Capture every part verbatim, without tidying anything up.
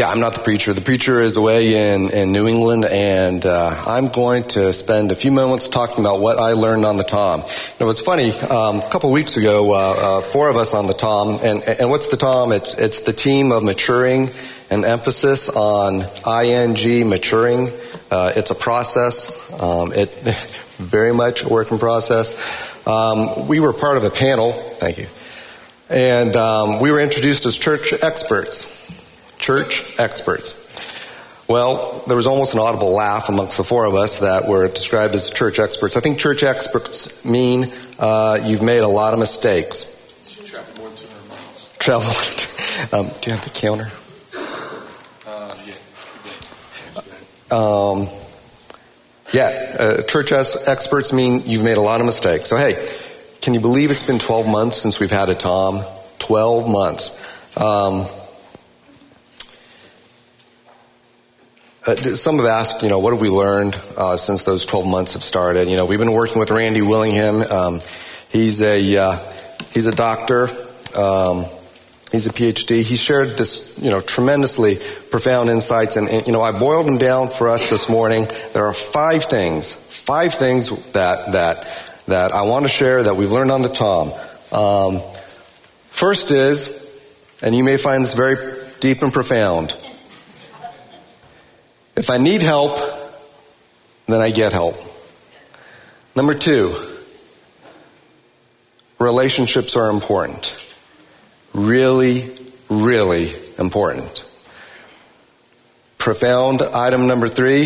Yeah, I'm not the preacher. The preacher is away in, in New England, and uh, I'm going to spend a few moments talking about what I learned on the Tom. Now, what's funny, um, a couple weeks ago, uh, uh, four of us on the Tom, and, and what's the Tom? It's, it's the team of maturing and emphasis on ing, maturing. Uh, it's a process. Um, it very much a work in process. Um, we were part of a panel, thank you, and um, we were introduced as church experts. Church experts. Well, there was almost an audible laugh amongst the four of us that were described as church experts. I think church experts mean uh, you've made a lot of mistakes. You travel more than two hundred miles. Travel. um, do you have the counter? Uh, yeah. Um, yeah, uh, church experts mean you've made a lot of mistakes. So, hey, can you believe it's been twelve months since we've had a Tom? twelve months. Um, Uh, some have asked, you know, what have we learned uh, since those twelve months have started? You know, we've been working with Randy Willingham. Um, he's a uh, he's a doctor. Um, he's a P H D. He shared this, you know, tremendously profound insights, and, and you know, I boiled them down for us this morning. There are five things, five things that that that I want to share that we've learned on the Tom. Um, first is, and you may find this very deep and profound. If I need help, then I get help. Number two, relationships are important. Really, really important. Profound item number three,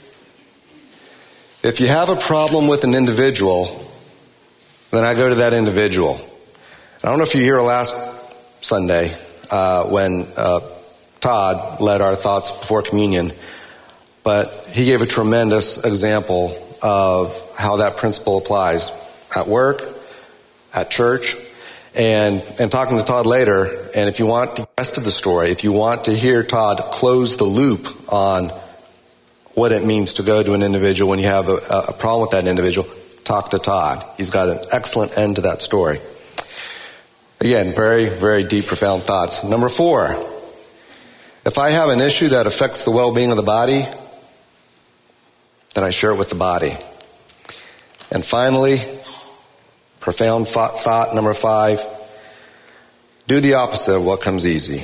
if you have a problem with an individual, then I go to that individual. I don't know if you hear last Sunday uh, when uh, Todd led our thoughts before communion, but he gave a tremendous example of how that principle applies at work, at church, and and talking to Todd later. And if you want the rest of the story, if you want to hear Todd close the loop on what it means to go to an individual when you have a, a problem with that individual, talk to Todd. He's got an excellent end to that story. Again, very, very deep, profound thoughts. Number four, if I have an issue that affects the well-being of the body, then I share it with the body. And finally, profound thought number five, do the opposite of what comes easy.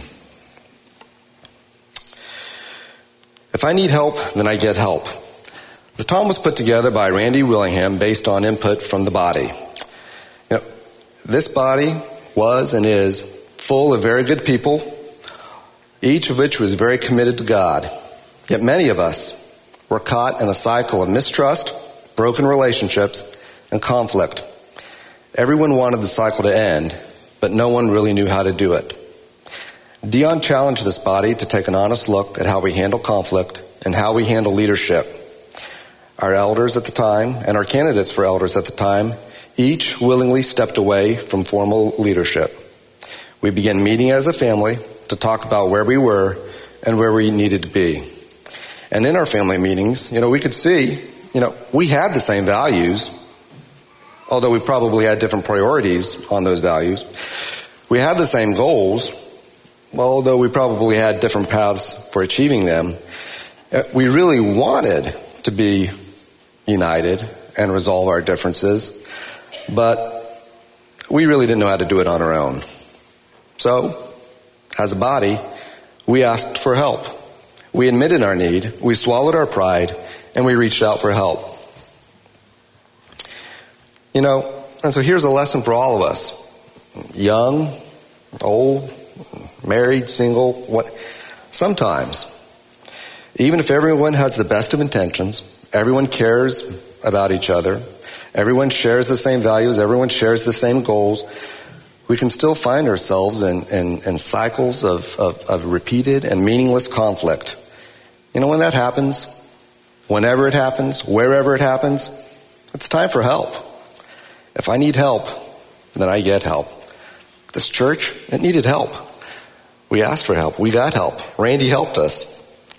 If I need help, then I get help. The Tom was put together by Randy Willingham based on input from the body. You know, this body was and is full of very good people, each of which was very committed to God. Yet many of us were caught in a cycle of mistrust, broken relationships, and conflict. Everyone wanted the cycle to end, but no one really knew how to do it. Dion challenged this body to take an honest look at how we handle conflict and how we handle leadership. Our elders at the time and our candidates for elders at the time each willingly stepped away from formal leadership. We began meeting as a family to talk about where we were and where we needed to be. And in our family meetings, you know, we could see, you know, we had the same values, although we probably had different priorities on those values. We had the same goals, although we probably had different paths for achieving them. We really wanted to be united and resolve our differences, but we really didn't know how to do it on our own. So, as a body, we asked for help. We admitted our need, we swallowed our pride, and we reached out for help. You know, and so here's a lesson for all of us. Young, old, married, single, what? Sometimes, even if everyone has the best of intentions, everyone cares about each other, everyone shares the same values, everyone shares the same goals, we can still find ourselves in, in, in cycles of, of, of repeated and meaningless conflict. You know, when that happens, whenever it happens, wherever it happens, it's time for help. If I need help, then I get help. This church, it needed help. We asked for help. We got help. Randy helped us.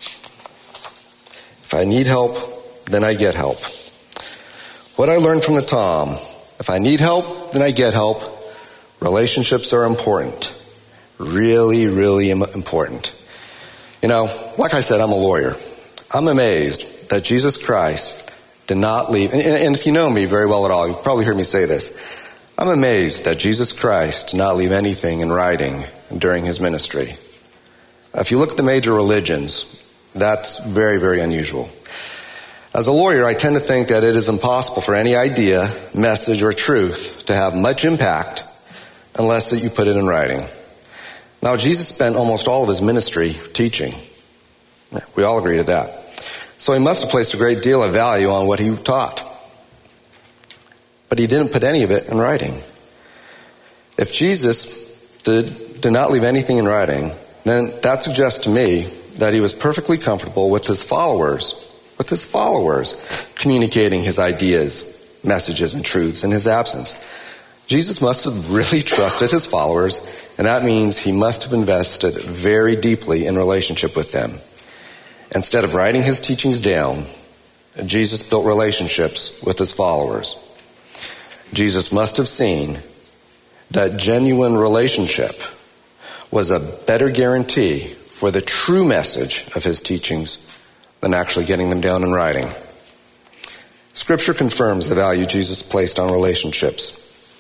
If I need help, then I get help. What I learned from the Tom, if I need help, then I get help. Relationships are important. Really, really important. You know, like I said, I'm a lawyer. I'm amazed that Jesus Christ did not leave, and, and if you know me very well at all, you've probably heard me say this. I'm amazed that Jesus Christ did not leave anything in writing during his ministry. If you look at the major religions, that's very, very unusual. As a lawyer, I tend to think that it is impossible for any idea, message, or truth to have much impact unless that you put it in writing. Now, Jesus spent almost all of his ministry teaching. We all agree to that. So he must have placed a great deal of value on what he taught. But he didn't put any of it in writing. If Jesus did, did not leave anything in writing, then that suggests to me that he was perfectly comfortable with his followers, with his followers, communicating his ideas, messages, and truths in his absence. Jesus must have really trusted his followers, and that means he must have invested very deeply in relationship with them. Instead of writing his teachings down, Jesus built relationships with his followers. Jesus must have seen that genuine relationship was a better guarantee for the true message of his teachings than actually getting them down in writing. Scripture confirms the value Jesus placed on relationships.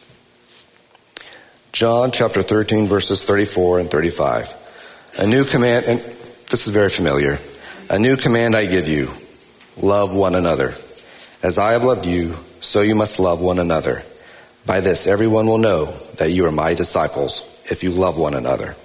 John chapter thirteen, verses thirty-four and thirty-five. A new command, and this is very familiar. A new command I give you, love one another. As I have loved you, so you must love one another. By this everyone will know that you are my disciples, if you love one another.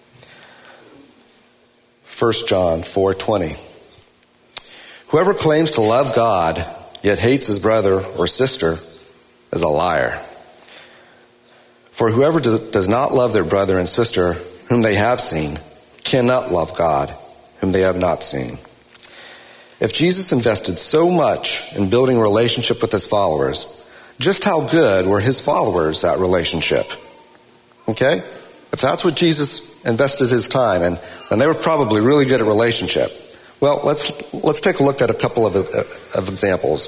First John four twenty. Whoever claims to love God, yet hates his brother or sister, is a liar. For whoever does not love their brother and sister whom they have seen cannot love God whom they have not seen. If Jesus invested so much in building a relationship with his followers, just how good were his followers at relationship? Okay? If that's what Jesus invested his time in, then they were probably really good at relationship. Well, let's let's take a look at a couple of, of examples.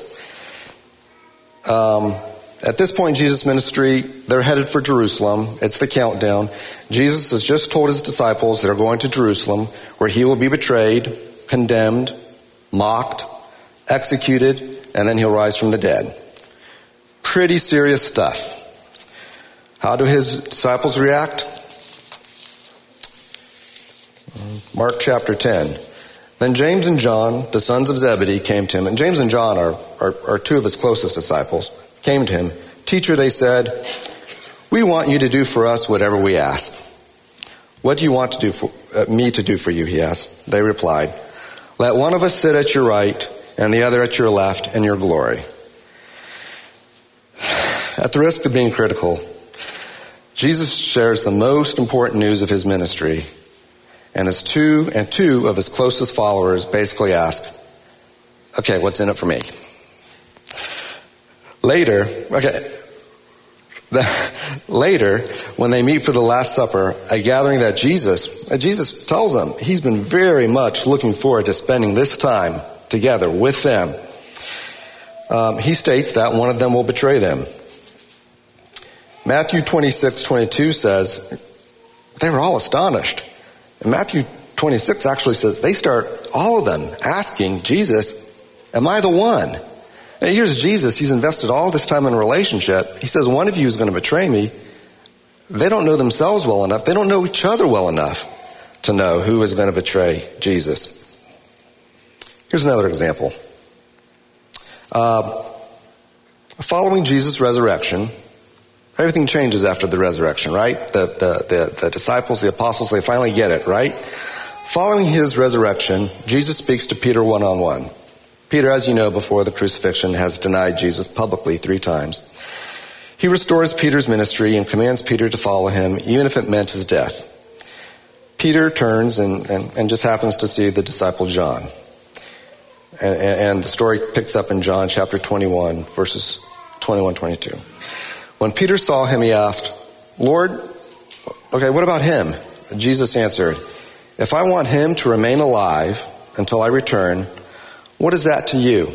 Um, at this point in Jesus' ministry, they're headed for Jerusalem. It's the countdown. Jesus has just told his disciples they're going to Jerusalem, where he will be betrayed, condemned, mocked, executed, and then he'll rise from the dead. Pretty serious stuff. How do his disciples react? Mark chapter ten. Then James and John, the sons of Zebedee, came to him. And James and John are, are, are two of his closest disciples. Came to him. Teacher, they said, we want you to do for us whatever we ask. What do you want to do for uh, me to do for you, he asked. They replied, let one of us sit at your right and the other at your left in your glory. At the risk of being critical, Jesus shares the most important news of his ministry. And his two and two of his closest followers basically ask, okay, what's in it for me? Later, okay, the, later, when they meet for the Last Supper, a gathering that Jesus, Jesus tells them he's been very much looking forward to spending this time together with them. Um, he states that one of them will betray them. Matthew twenty-six twenty-two says, they were all astonished. And Matthew twenty-six actually says they start, all of them, asking Jesus, am I the one? And here's Jesus. He's invested all this time in a relationship. He says one of you is going to betray me. They don't know themselves well enough. They don't know each other well enough to know who is going to betray Jesus. Here's another example. Uh, following Jesus' resurrection, everything changes after the resurrection, right? The, the, the, the disciples, the apostles, they finally get it, right? Following his resurrection, Jesus speaks to Peter one-on-one. Peter, as you know, before the crucifixion, has denied Jesus publicly three times. He restores Peter's ministry and commands Peter to follow him, even if it meant his death. Peter turns and, and, and just happens to see the disciple John. And, and the story picks up in John chapter twenty-one, verses twenty-one twenty-two. When Peter saw him, he asked, Lord, okay, what about him? Jesus answered, if I want him to remain alive until I return, what is that to you?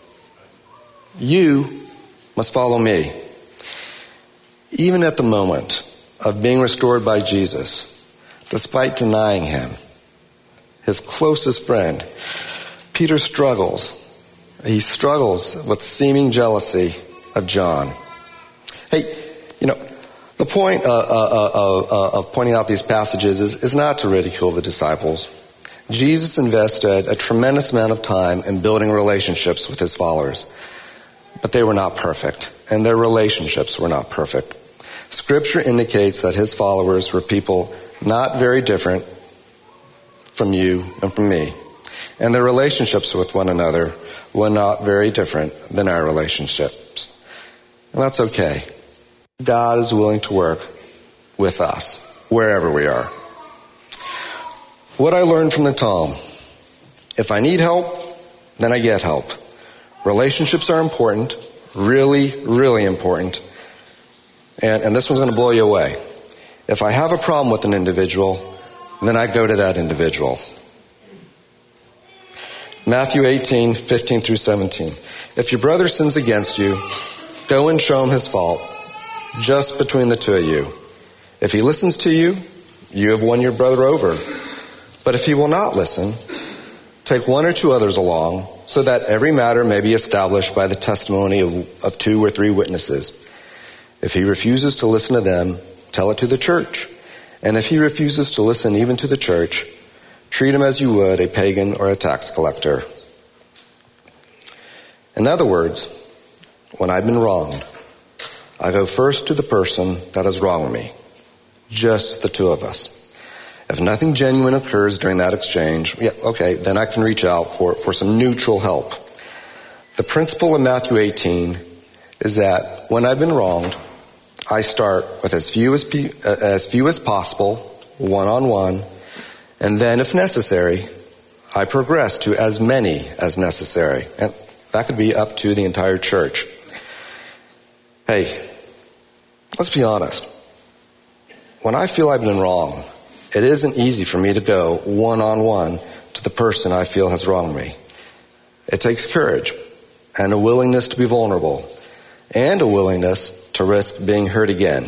You must follow me. Even at the moment of being restored by Jesus, despite denying him, his closest friend. Peter struggles. He struggles with seeming jealousy of John. Hey, you know, the point uh, uh, uh, uh, of pointing out these passages is, is not to ridicule the disciples. Jesus invested a tremendous amount of time in building relationships with his followers, but they were not perfect, and their relationships were not perfect. Scripture indicates that his followers were people not very different from you and from me, and their relationships with one another were not very different than our relationships. And that's okay. God is willing to work with us, wherever we are. What I learned from the Tom: if I need help, then I get help. Relationships are important, really, really important. And, and this one's going to blow you away. If I have a problem with an individual, then I go to that individual. Matthew eighteen, fifteen through seventeen. If your brother sins against you, go and show him his fault, just between the two of you. If he listens to you, you have won your brother over. But if he will not listen, take one or two others along, so that every matter may be established by the testimony of, of two or three witnesses. If he refuses to listen to them, tell it to the church. And if he refuses to listen even to the church, treat him as you would a pagan or a tax collector. In other words, when I've been wronged, I go first to the person that has wronged me. Just the two of us. If nothing genuine occurs during that exchange, yeah, okay, then I can reach out for, for some neutral help. The principle of Matthew eighteen is that when I've been wronged, I start with as few as, uh, as few as possible, one-on-one, and then, if necessary, I progress to as many as necessary. And that could be up to the entire church. Hey, let's be honest. When I feel I've been wrong, it isn't easy for me to go one-on-one to the person I feel has wronged me. It takes courage and a willingness to be vulnerable and a willingness to risk being hurt again.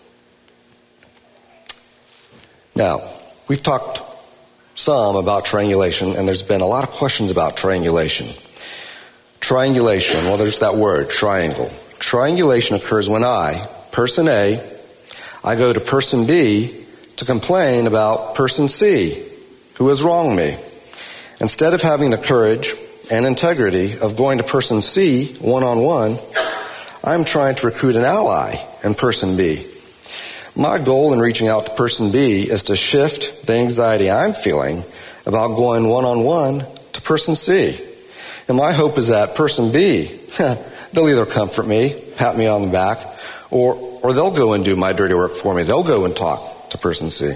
Now, we've talked some about triangulation, and there's been a lot of questions about triangulation. Triangulation, well, there's that word, triangle. Triangulation occurs when I, person A, I go to person B to complain about person C, who has wronged me. Instead of having the courage and integrity of going to person C one-on-one, I'm trying to recruit an ally in person B. My goal in reaching out to person B is to shift the anxiety I'm feeling about going one-on-one to person C. And my hope is that person B, they'll either comfort me, pat me on the back, or, or they'll go and do my dirty work for me. They'll go and talk to person C.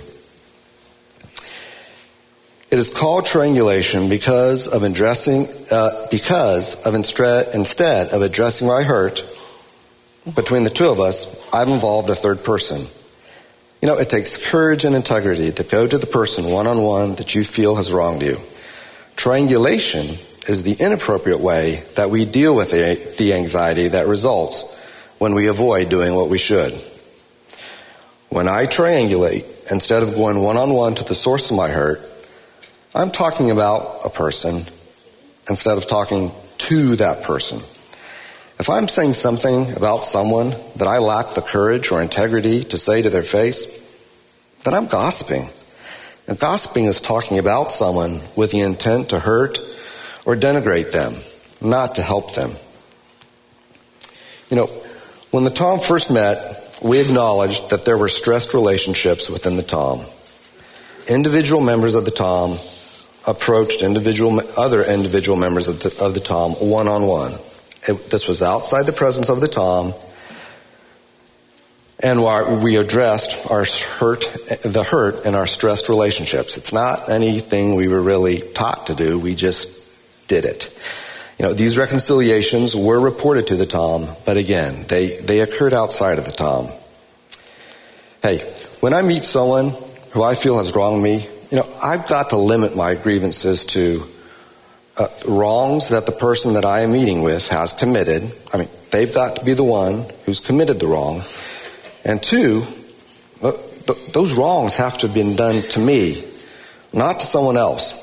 It is called triangulation because of addressing, uh, because of instre- instead of addressing my hurt between the two of us, I've involved a third person. You know, it takes courage and integrity to go to the person one-on-one that you feel has wronged you. Triangulation is the inappropriate way that we deal with the, the anxiety that results when we avoid doing what we should. When I triangulate, instead of going one-on-one to the source of my hurt, I'm talking about a person instead of talking to that person. If I'm saying something about someone that I lack the courage or integrity to say to their face, then I'm gossiping. And gossiping is talking about someone with the intent to hurt or denigrate them, not to help them. You know, when the Tom first met, we acknowledged that there were stressed relationships within the Tom. Individual members of the Tom approached individual other individual members of the, of the Tom one-on-one. It, this was outside the presence of the Tom, and we addressed our hurt, the hurt in our stressed relationships. It's not anything we were really taught to do. We just did it. You know, these reconciliations were reported to the Tom, but again, they, they occurred outside of the Tom. Hey, when I meet someone who I feel has wronged me, you know, I've got to limit my grievances to uh, wrongs that the person that I am meeting with has committed. I mean, they've got to be the one who's committed the wrong. And two, th- th- those wrongs have to have been done to me, not to someone else.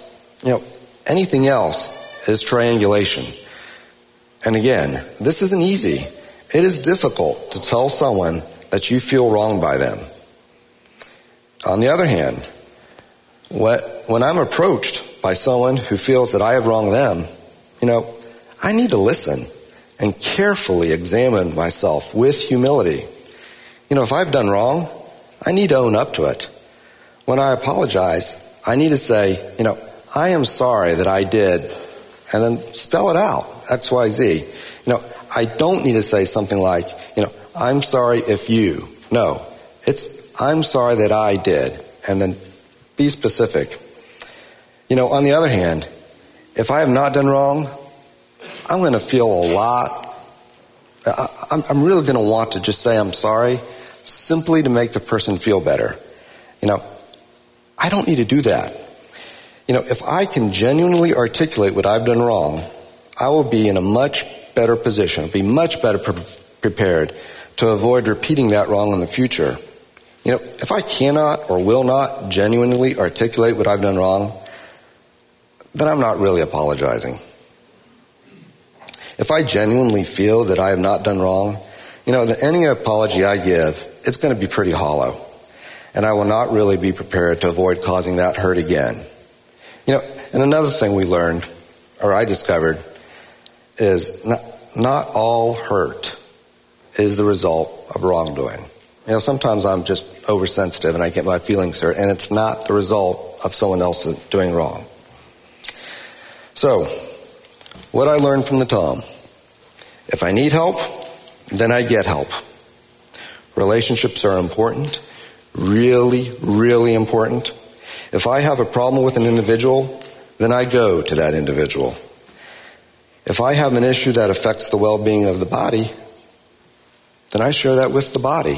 You know, anything else is triangulation. And again, this isn't easy. It is difficult to tell someone that you feel wronged by them. On the other hand, when I'm approached by someone who feels that I have wronged them, you know, I need to listen and carefully examine myself with humility. You know, if I've done wrong, I need to own up to it. When I apologize, I need to say, you know, I am sorry that I did, and then spell it out, X, Y, Z. You know, I don't need to say something like, you know, I'm sorry if you. No, it's, I'm sorry that I did, and then be specific. You know, on the other hand, if I have not done wrong, I'm going to feel a lot, I'm, I'm really going to want to just say I'm sorry, simply to make the person feel better. You know, I don't need to do that. You know, if I can genuinely articulate what I've done wrong, I will be in a much better position, be much better pre- prepared to avoid repeating that wrong in the future. You know, if I cannot or will not genuinely articulate what I've done wrong, then I'm not really apologizing. If I genuinely feel that I have not done wrong, you know, that any apology I give, it's going to be pretty hollow. And I will not really be prepared to avoid causing that hurt again. You know, and another thing we learned, or I discovered, is not, not all hurt is the result of wrongdoing. You know, sometimes I'm just oversensitive and I get my feelings hurt, and it's not the result of someone else doing wrong. So, what I learned from the Tom: if I need help, then I get help. Relationships are important, really, really important. If I have a problem with an individual, then I go to that individual. If I have an issue that affects the well-being of the body, then I share that with the body.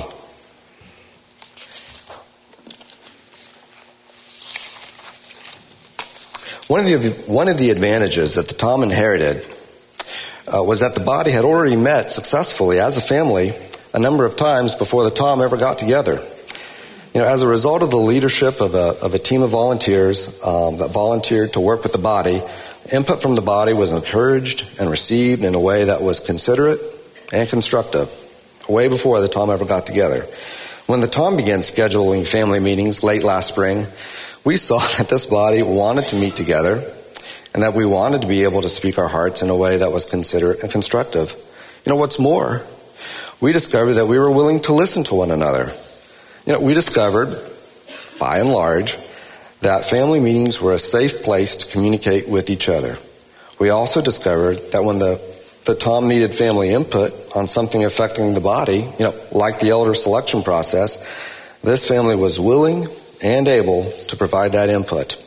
One of the, one of the advantages that the Tom inherited uh, was that the body had already met successfully as a family a number of times before the Tom ever got together. You know, as a result of the leadership of a, of a team of volunteers um, that volunteered to work with the body, input from the body was encouraged and received in a way that was considerate and constructive, way before the Tom ever got together. When the Tom began scheduling family meetings late last spring, we saw that this body wanted to meet together and that we wanted to be able to speak our hearts in a way that was considerate and constructive. You know, what's more, we discovered that we were willing to listen to one another. You know, we discovered, by and large, that family meetings were a safe place to communicate with each other. We also discovered that when the, the Tom needed family input on something affecting the body, you know, like the elder selection process, this family was willing and able to provide that input.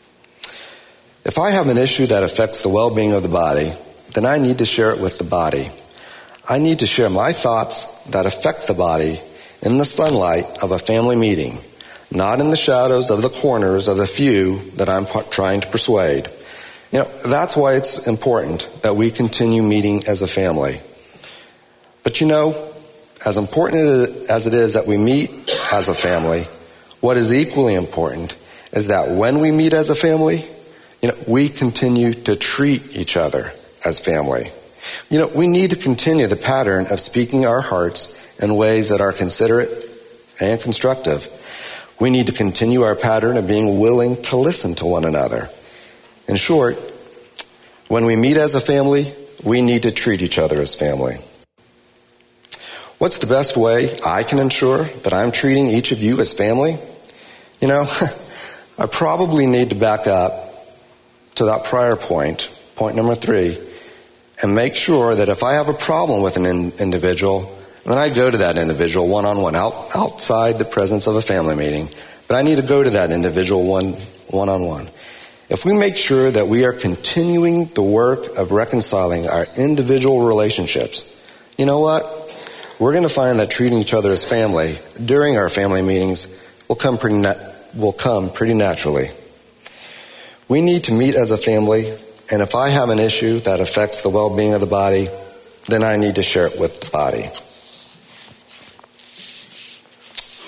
If I have an issue that affects the well-being of the body, then I need to share it with the body. I need to share my thoughts that affect the body in the sunlight of a family meeting, not in the shadows of the corners of the few that I'm trying to persuade. You know, that's why it's important that we continue meeting as a family. But you know, as important as it is that we meet as a family, what is equally important is that when we meet as a family, you know, we continue to treat each other as family. You know, we need to continue the pattern of speaking our hearts in ways that are considerate and constructive. We need to continue our pattern of being willing to listen to one another. In short, when we meet as a family, we need to treat each other as family. What's the best way I can ensure that I'm treating each of you as family? You know, I probably need to back up to that prior point, point number three, and make sure that if I have a problem with an in- individual, then I go to that individual one-on-one, out, outside the presence of a family meeting. But I need to go to that individual one, one-on-one. If we make sure that we are continuing the work of reconciling our individual relationships, you know what? We're going to find that treating each other as family during our family meetings will come pretty na- will come pretty naturally. We need to meet as a family, and if I have an issue that affects the well-being of the body, then I need to share it with the body.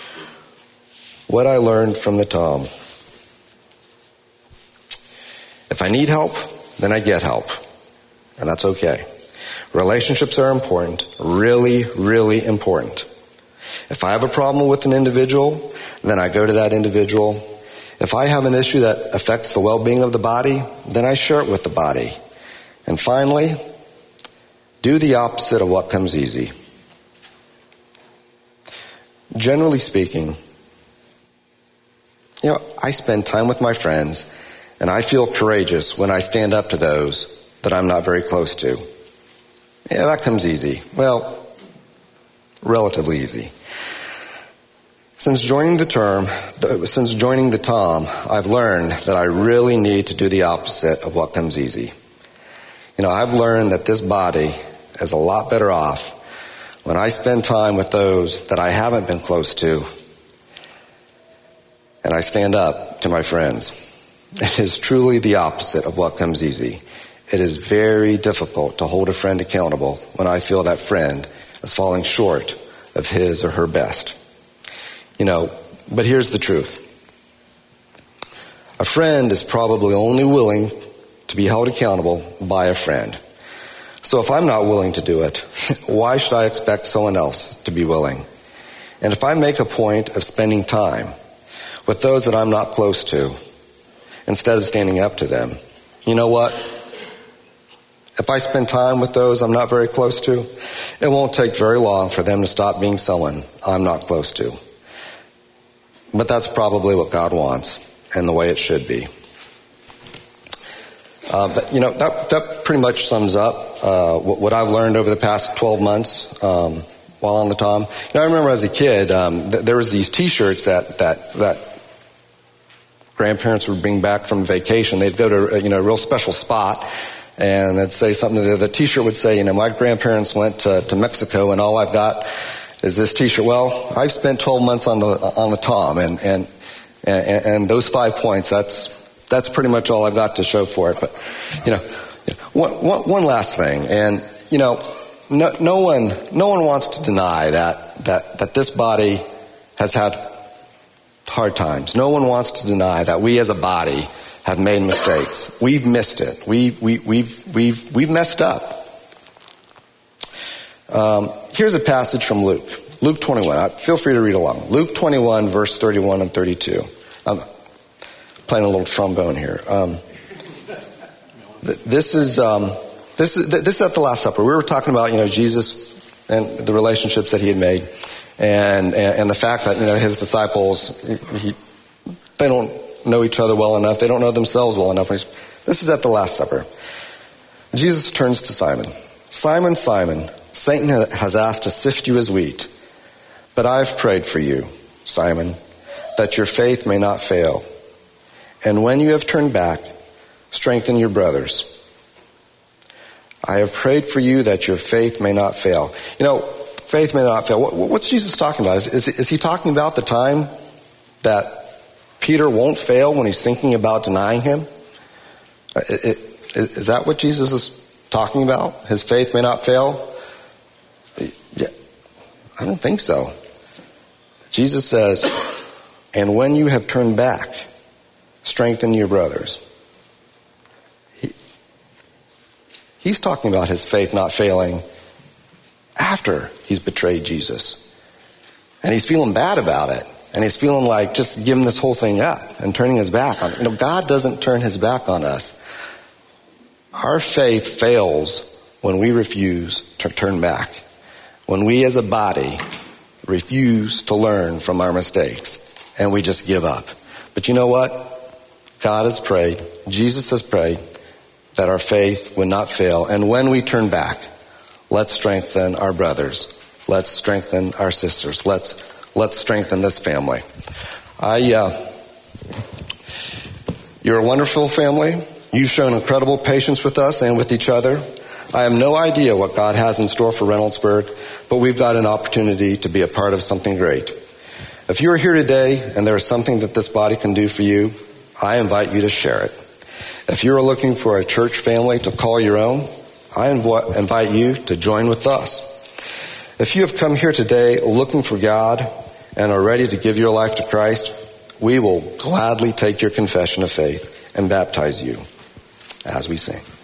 What I learned from the Tom. If I need help, then I get help. And that's okay. Relationships are important, really, really important. If I have a problem with an individual, then I go to that individual. If I have an issue that affects the well-being of the body, then I share it with the body. And finally, do the opposite of what comes easy. Generally speaking, you know, I spend time with my friends, and I feel courageous when I stand up to those that I'm not very close to. Yeah, that comes easy. Well, relatively easy. Since joining the term, since joining the Tom, I've learned that I really need to do the opposite of what comes easy. You know, I've learned that this body is a lot better off when I spend time with those that I haven't been close to, and I stand up to my friends. It is truly the opposite of what comes easy. It is very difficult to hold a friend accountable when I feel that friend is falling short of his or her best. You know, but here's the truth. A friend is probably only willing to be held accountable by a friend. So if I'm not willing to do it, why should I expect someone else to be willing? And if I make a point of spending time with those that I'm not close to, instead of standing up to them, you know what? If I spend time with those I'm not very close to, it won't take very long for them to stop being someone I'm not close to. But that's probably what God wants and the way it should be. Uh, but, you know, that, that pretty much sums up uh, what, what I've learned over the past twelve months um, while on the Tom. You know, I remember as a kid, um, th- there was these T-shirts that, that, that grandparents would bring back from vacation. They'd go to, you know, a real special spot, and they'd say something. The, the T-shirt would say, you know, my grandparents went to, to Mexico, and all I've got is this T-shirt. Well, I've spent twelve months on the on the Tom, and and and, and those five points. That's that's pretty much all I've got to show for it. But you know, one, one, one last thing, and you know, no, no one no one wants to deny that that that this body has had hard times. No one wants to deny that we as a body have made mistakes. We've missed it. We we we've we've we've messed up. Um, here's a passage from Luke. Luke twenty-one. Feel free to read along. Luke twenty-one, verse thirty-one and thirty-two. I'm playing a little trombone here. Um, this is um, this is this is at the Last Supper. We were talking about, you know, Jesus and the relationships that he had made, and and, and the fact that, you know, his disciples, he, they don't know each other well enough. They don't know themselves well enough. This is at the Last Supper. Jesus turns to Simon. Simon, Simon, Satan has asked to sift you as wheat, but I've prayed for you, Simon, that your faith may not fail. And when you have turned back, strengthen your brothers. I have prayed for you that your faith may not fail. You know, faith may not fail. What, what's Jesus talking about? Is, is, is he talking about the time that Peter won't fail when he's thinking about denying him? It, it, is that what Jesus is talking about? His faith may not fail? Yeah, I don't think so. Jesus says, and when you have turned back, strengthen your brothers. He, he's talking about his faith not failing after he's betrayed Jesus. And he's feeling bad about it. And he's feeling like just giving this whole thing up and turning his back on it. You know, God doesn't turn his back on us. Our faith fails when we refuse to turn back. When we as a body refuse to learn from our mistakes and we just give up. But you know what? God has prayed, Jesus has prayed that our faith would not fail. And when we turn back, let's strengthen our brothers. Let's strengthen our sisters. Let's let's strengthen this family. I, uh, you're a wonderful family. You've shown incredible patience with us and with each other. I have no idea what God has in store for Reynoldsburg, but we've got an opportunity to be a part of something great. If you're here today and there is something that this body can do for you, I invite you to share it. If you're looking for a church family to call your own, I inv- invite you to join with us. If you have come here today looking for God and are ready to give your life to Christ, we will gladly take your confession of faith and baptize you. as we sing.